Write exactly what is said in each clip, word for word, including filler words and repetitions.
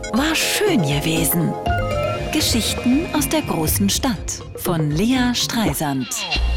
War schön gewesen. Geschichten aus der großen Stadt von Lea Streisand.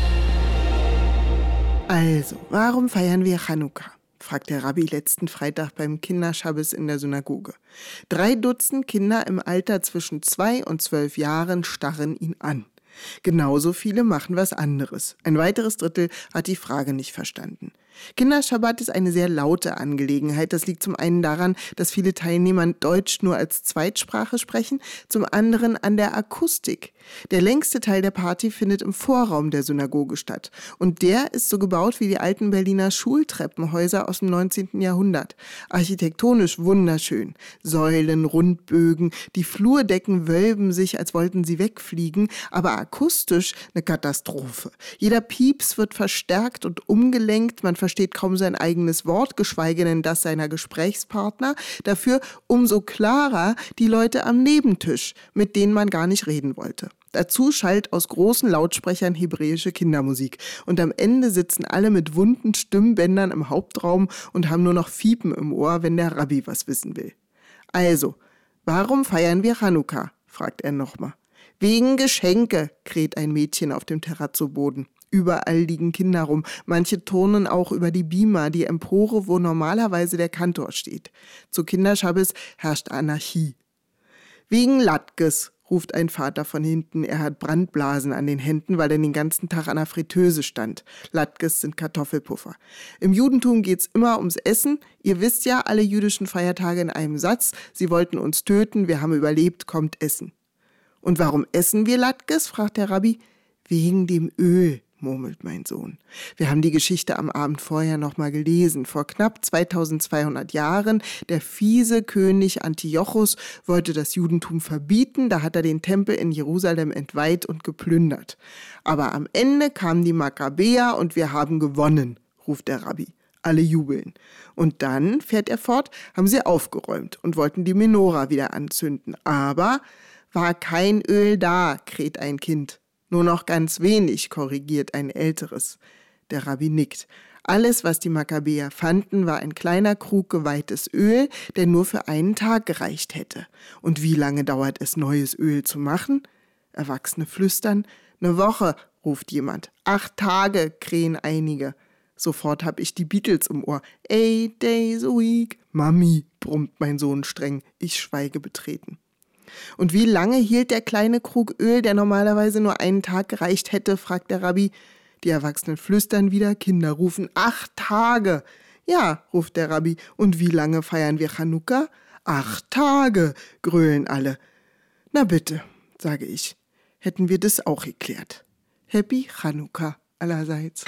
Also, warum feiern wir Chanukka? Fragt der Rabbi letzten Freitag beim Kinderschabbes in der Synagoge. Drei Dutzend Kinder im Alter zwischen zwei und zwölf Jahren starren ihn an. Genauso viele machen was anderes. Ein weiteres Drittel hat die Frage nicht verstanden. Kinderschabbat ist eine sehr laute Angelegenheit. Das liegt zum einen daran, dass viele Teilnehmer Deutsch nur als Zweitsprache sprechen, zum anderen an der Akustik. Der längste Teil der Party findet im Vorraum der Synagoge statt. Und der ist so gebaut wie die alten Berliner Schultreppenhäuser aus dem neunzehnten Jahrhundert. Architektonisch wunderschön. Säulen, Rundbögen, die Flurdecken wölben sich, als wollten sie wegfliegen, aber akustisch eine Katastrophe. Jeder Pieps wird verstärkt und umgelenkt, man versteht kaum sein eigenes Wort, geschweige denn das seiner Gesprächspartner. Dafür umso klarer die Leute am Nebentisch, mit denen man gar nicht reden wollte. Dazu schallt aus großen Lautsprechern hebräische Kindermusik. Und am Ende sitzen alle mit wunden Stimmbändern im Hauptraum und haben nur noch Fiepen im Ohr, wenn der Rabbi was wissen will. Also, warum feiern wir Chanukka? Fragt er nochmal. Wegen Geschenke, kräht ein Mädchen auf dem Terrazzoboden. Überall liegen Kinder rum. Manche turnen auch über die Bima, die Empore, wo normalerweise der Kantor steht. Zu Kinderschabbes herrscht Anarchie. Wegen Latkes, ruft ein Vater von hinten. Er hat Brandblasen an den Händen, weil er den ganzen Tag an der Fritteuse stand. Latkes sind Kartoffelpuffer. Im Judentum geht's immer ums Essen. Ihr wisst ja, alle jüdischen Feiertage in einem Satz. Sie wollten uns töten, wir haben überlebt, kommt Essen. Und warum essen wir Latkes? Fragt der Rabbi. Wegen dem Öl, murmelt mein Sohn. Wir haben die Geschichte am Abend vorher noch mal gelesen. Vor knapp zweitausendzweihundert Jahren, der fiese König Antiochus wollte das Judentum verbieten. Da hat er den Tempel in Jerusalem entweiht und geplündert. Aber am Ende kamen die Makkabäer und wir haben gewonnen, ruft der Rabbi. Alle jubeln. Und dann, fährt er fort, haben sie aufgeräumt und wollten die Menora wieder anzünden. Aber war kein Öl da, kräht ein Kind. Nur noch ganz wenig, korrigiert ein älteres. Der Rabbi nickt. Alles, was die Makkabäer fanden, war ein kleiner Krug geweihtes Öl, der nur für einen Tag gereicht hätte. Und wie lange dauert es, neues Öl zu machen? Erwachsene flüstern. Eine Woche, ruft jemand. Acht Tage, krähen einige. Sofort hab ich die Beatles im Ohr. Eight days a week. Mami, brummt mein Sohn streng. Ich schweige betreten. Und wie lange hielt der kleine Krug Öl, der normalerweise nur einen Tag gereicht hätte, fragt der Rabbi. Die Erwachsenen flüstern wieder, Kinder rufen, acht Tage. Ja, ruft der Rabbi, und wie lange feiern wir Chanukka? Acht Tage, grölen alle. Na bitte, sage ich, hätten wir das auch geklärt. Happy Chanukka allerseits.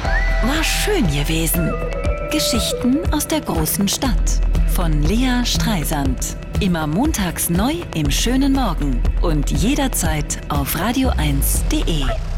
War schön gewesen. Geschichten aus der großen Stadt von Lea Streisand. Immer montags neu im schönen Morgen und jederzeit auf radio eins punkt de.